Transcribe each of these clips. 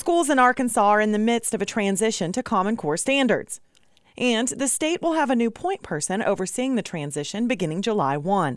Schools in Arkansas are in the midst of a transition to Common Core standards, and the state will have a new point person overseeing the transition beginning July 1.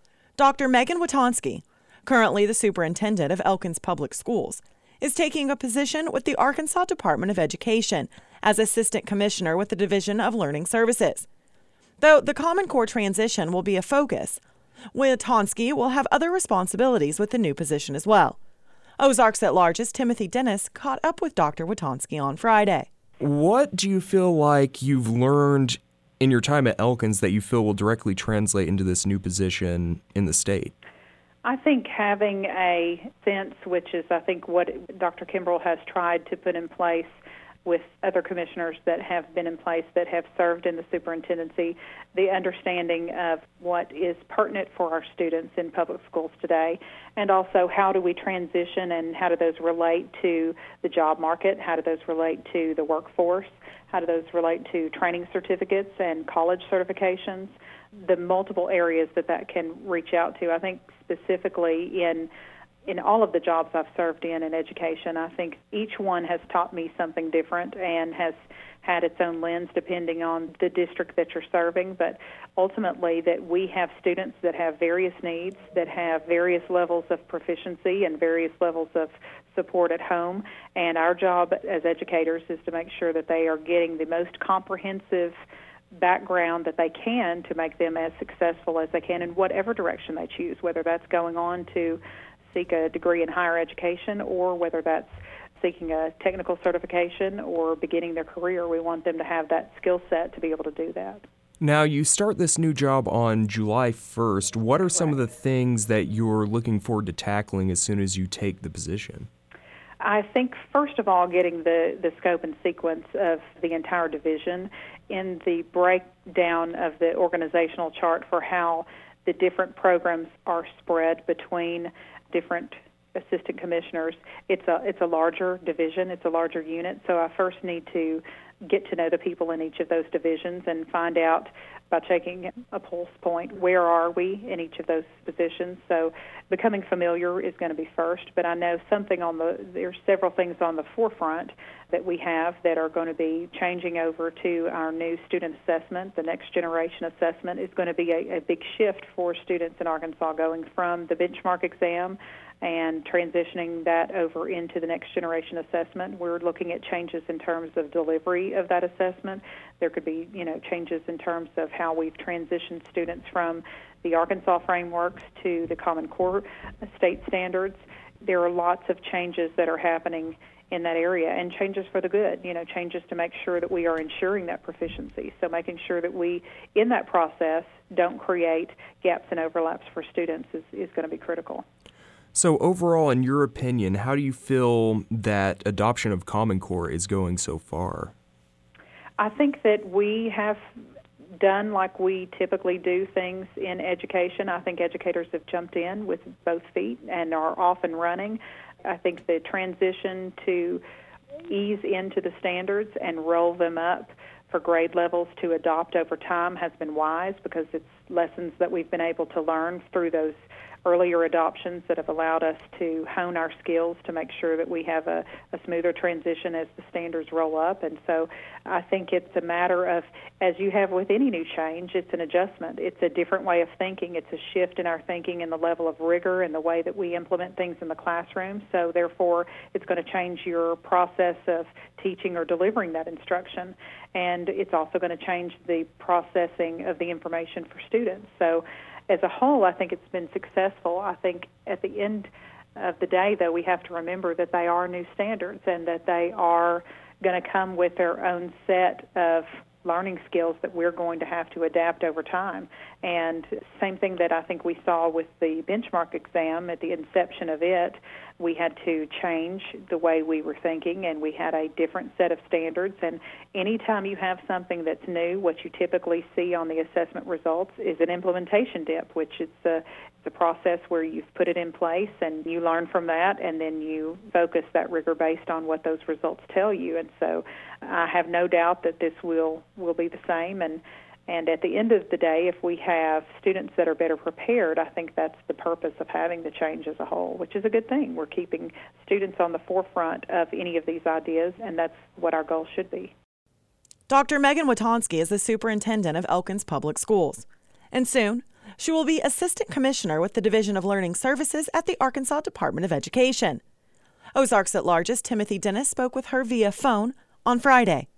Dr. Megan Witonsky, currently the superintendent of Elkins Public Schools, is taking a position with the Arkansas Department of Education as Assistant Commissioner with the Division of Learning Services. Though the Common Core transition will be a focus, Witonsky will have other responsibilities with the new position as well. Ozarks at Large's Timothy Dennis caught up with Dr. Witonsky on Friday. What do you feel like you've learned in your time at Elkins that you feel will directly translate into this new position in the state? I think having a sense, which is I think what Dr. Kimbrell has tried to put in place with other commissioners that have been in place that have served in the superintendency, the understanding of what is pertinent for our students in public schools today, and also how do we transition and how do those relate to the job market, how do those relate to the workforce, how do those relate to training certificates and college certifications, the multiple areas that can reach out to. I think specifically in all of the jobs I've served in education, I think each one has taught me something different and has had its own lens depending on the district that you're serving, but ultimately that we have students that have various needs, that have various levels of proficiency and various levels of support at home, and our job as educators is to make sure that they are getting the most comprehensive background that they can to make them as successful as they can in whatever direction they choose, whether that's going on to seek a degree in higher education or whether that's seeking a technical certification or beginning their career. We want them to have that skill set to be able to do that. Now, you start this new job on July 1st. What are some of the things that you're looking forward to tackling as soon as you take the position? I think, first of all, getting the scope and sequence of the entire division in the breakdown of the organizational chart for how the different programs are spread between different assistant commissioners. It's a larger division, it's a larger unit, so I first need to get to know the people in each of those divisions and find out by taking a pulse point, where are we in each of those positions? So becoming familiar is going to be first, but I know there's several things on the forefront that we have that are going to be changing over to our new student assessment. The next generation assessment is going to be a big shift for students in Arkansas, going from the benchmark exam and transitioning that over into the next generation assessment. We're looking at changes in terms of delivery of that assessment. There could be, changes in terms of how we've transitioned students from the Arkansas frameworks to the Common Core state standards. There are lots of changes that are happening in that area, and changes for the good, changes to make sure that we are ensuring that proficiency. So making sure that we, in that process, don't create gaps and overlaps for students is going to be critical. So overall, in your opinion, how do you feel that adoption of Common Core is going so far? I think that we have done like we typically do things in education. I think educators have jumped in with both feet and are off and running. I think the transition to ease into the standards and roll them up for grade levels to adopt over time has been wise, because it's lessons that we've been able to learn through those earlier adoptions that have allowed us to hone our skills to make sure that we have a smoother transition as the standards roll up. And so I think it's a matter of, as you have with any new change, it's an adjustment. It's a different way of thinking. It's a shift in our thinking and the level of rigor and the way that we implement things in the classroom. So therefore, it's going to change your process of teaching or delivering that instruction. And it's also going to change the processing of the information for students. So as a whole, I think it's been successful. I think at the end of the day, though, we have to remember that they are new standards and that they are going to come with their own set of learning skills that we're going to have to adapt over time. And same thing that I think we saw with the benchmark exam at the inception of it, we had to change the way we were thinking, and we had a different set of standards. And anytime you have something that's new, what you typically see on the assessment results is an implementation dip, which is the process where you've put it in place and you learn from that, and then you focus that rigor based on what those results tell you. And so I have no doubt that this will be the same. And And at the end of the day, if we have students that are better prepared, I think that's the purpose of having the change as a whole, which is a good thing. We're keeping students on the forefront of any of these ideas, and that's what our goal should be. Dr. Megan Witonsky is the superintendent of Elkins Public Schools, and soon she will be assistant commissioner with the Division of Learning Services at the Arkansas Department of Education. Ozarks at Large's Timothy Dennis spoke with her via phone on Friday.